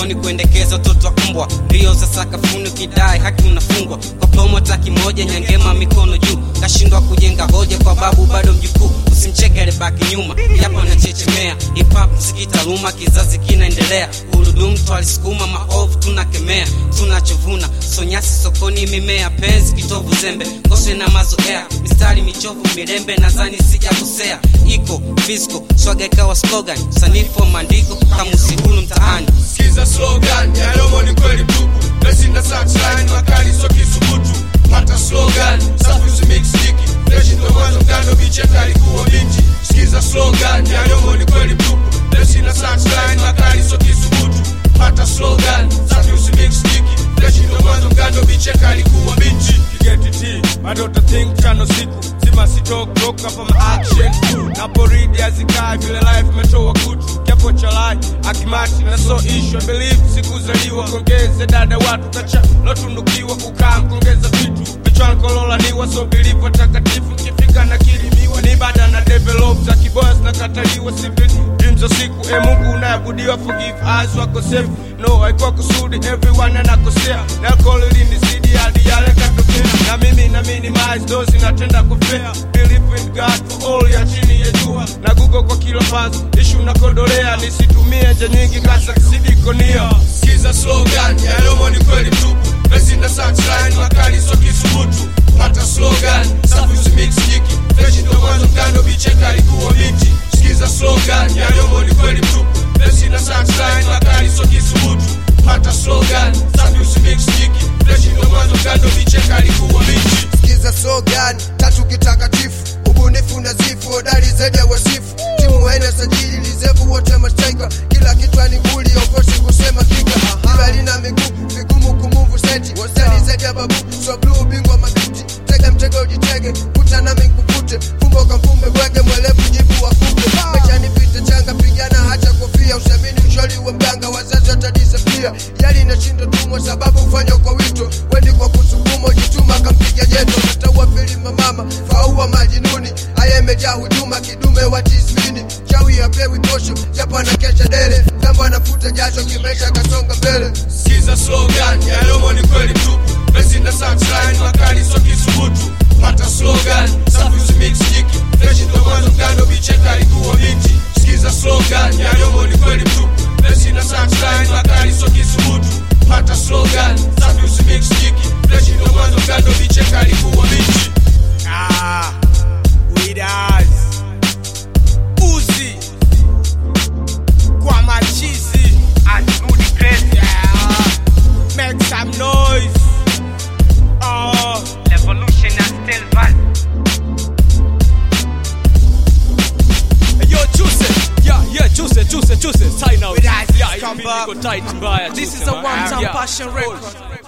mdomoni kuendekeza toto wa mbwa. Rio za sakafuni ukidai haki unafungwa. Kwa promo taki moja nyangema mikono juu. Kashindwa kujenga hoja kwa babu bado mjukuu. Usimcheke alibaki nyuma, yapo na chechemea. Hip hop muziki taaluma kizazi kinaendelea. Urudumu twalisukuma maovu tunakemea. Tunachovuna sonyasi sokoni mimea penzi kitovu zembe. Ngoswe na mazoea mistari michovu mirembe nadhani sijakosea. Iko fisco swaga ikawa slogan sanifu maandiko kama usihulu mtaani. Sikiza slogan ya romo ni kweli tupu. Lesina saxline makali so kisubutu. Pata slogan safi usimix sticky. Leshi ndo mwanzo mkando bicheka alikuwa binti. Sikiza slogan ya romo ni kweli tupu. Lesina saxline makali so kisubutu. Pata slogan safi usimix sticky. Leshi ndo mwanzo mkando bicheka alikuwa binti. Get it bado think chano siku. Sima sitok hapa ma action. Napo read azikai vile life metoa kutu. Kiapo cha life akimati na so issue. I believe siku zaliwa kongeze dada watu kacha. Lotundukiwa kukaa mkongeza vitu. Pichwa kolola niwa so believe watakatifu. Mkifika na kilimiwa ni bada na develop. Za kiboys na kataliwa sipi. Dreams of siku Mungu unayabudiwa forgive eyes wako safe. No haikuwa kusudi everyone anakosea. Na alcohol ilinizidi hadi yale katokea. Na mimi na minimize those inatenda kufea. Believe in God for all ya chini ya jua. Na Google kwa kila faz issue na kodolea. Nisitumie nje nyingi kasa kisidi konia. Sikiza slogan ya romo ni kweli tupu. Lesina saxline makali so kisubutu. Pata slogan safi usimix sticky. Leshi ndo mwanzo mkando bicheka alikuwa binti. Sikiza slogan ya romo ni kweli tupu. Lesina saxline makali so kisubutu. Pata slogan safi usimix sticky. Leshi ndo mwanzo mkando bicheka alikuwa binti. Sikiza slogan tatu kitakatifu. Ubunifu na zifu hodari zaidi ya wasifu. Timu haina sajili lizevu wote mastrika. Kila kitu ni nguli okosi kusema kinga. Kila lina miguu vigumu kumuvu seti. Wasani zaidi ya babu so blue bingwa makuti. Tega mtego ujitege kuta nami nkukute. Fumbo kamfumbe bwege mwelevu jibu wakupe. Mecha nipite changa pigana hacha kofia. Usamini msholi wa mganga wazazi watadisapia. Yali na shindo tumwa sababu ufanya kwa wito. Wendi kwa kusukuma ujituma kampiga jeto. Nataua filima mama faua majinuni. Aya imejaa hujuma kidume wa tismini. Chawi ya pewi posho japo anakesha dele. Tambo anafuta jasho kimesha kasonga mbele. Sikiza slogan ya romo ni kweli tupu. Lesina saxline makali so kisubutu. Pata slogan safi usimix sticky. Leshi ndo mwanzo mkando bicheka alikuwa binti. Sikiza slogan ya romo ni kweli tupu. Lesina saxline makali so kisubutu. Pata slogan safi usimix sticky. Leshi ndo mwanzo mkando bicheka alikuwa binti. Widas Uzi kwa machizi Anudi crazy. Make some noise. Evolution and still valid. Yo, choose it. Sign out. With us, Yeah, come you back. go tight mbaya. This is a one-time passion record.